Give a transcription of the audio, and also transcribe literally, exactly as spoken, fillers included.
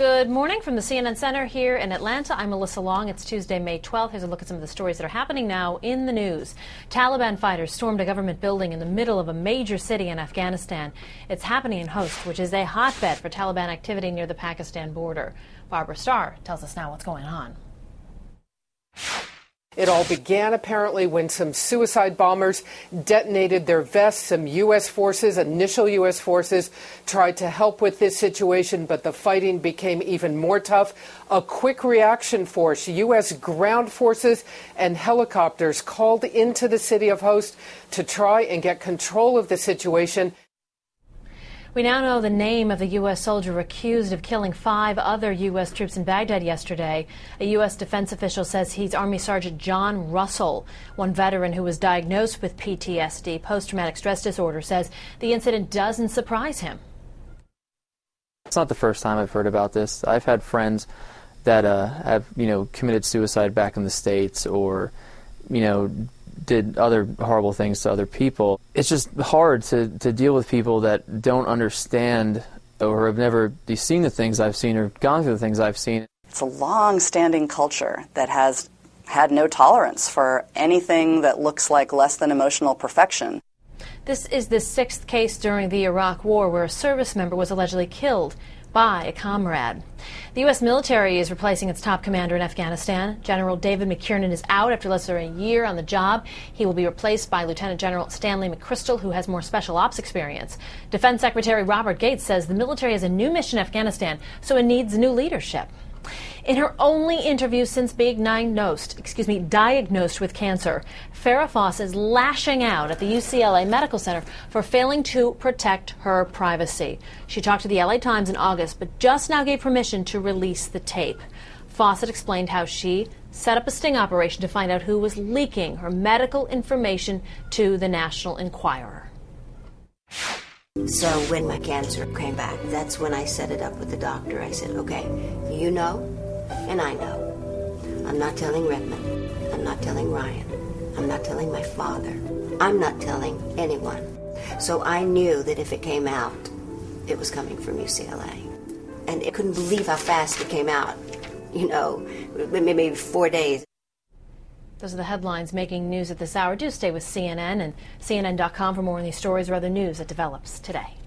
Good morning from the C N N Center here in Atlanta. I'm Melissa Long. It's Tuesday, May twelfth. Here's a look at some of the stories that are happening now in the news. Taliban fighters stormed a government building in the middle of a major city in Afghanistan. It's happening in Khost, which is a hotbed for Taliban activity near the Pakistan border. Barbara Starr tells us now what's going on. It all began apparently when some suicide bombers detonated their vests. Some U S forces, initial U S forces, tried to help with this situation, but the fighting became even more tough. A quick reaction force, U S ground forces and helicopters called into the city of Khost to try and get control of the situation. We now know the name of the U S soldier accused of killing five other U S troops in Baghdad yesterday. A U S defense official says he's Army Sergeant John Russell. One veteran who was diagnosed with P T S D, post-traumatic stress disorder, says the incident doesn't surprise him. It's not the first time I've heard about this. I've had friends that uh, have, you know, committed suicide back in the States or, you know, did other horrible things to other people. It's just hard to, to deal with people that don't understand or have never seen the things I've seen or gone through the things I've seen. It's a long-standing culture that has had no tolerance for anything that looks like less than emotional perfection. This is the sixth case during the Iraq War where a service member was allegedly killed by a comrade. The U S military is replacing its top commander in Afghanistan. General David McKiernan is out after less than a year on the job. He will be replaced by Lieutenant General Stanley McChrystal, who has more special ops experience. Defense Secretary Robert Gates says the military has a new mission in Afghanistan, so it needs new leadership. In her only interview since being diagnosed, excuse me, diagnosed with cancer, Farrah Fawcett is lashing out at the U C L A Medical Center for failing to protect her privacy. She talked to the L A Times in August, but just now gave permission to release the tape. Fawcett explained how she set up a sting operation to find out who was leaking her medical information to the National Enquirer. So when my cancer came back, that's when I set it up with the doctor. I said, okay, you know, and I know. I'm not telling Redmond. I'm not telling Ryan. I'm not telling my father. I'm not telling anyone. So I knew that if it came out, it was coming from U C L A. And I couldn't believe how fast it came out. You know, maybe four days. Those are the headlines making news at this hour. Do stay with C N N and C N N dot com for more on these stories or other news that develops today.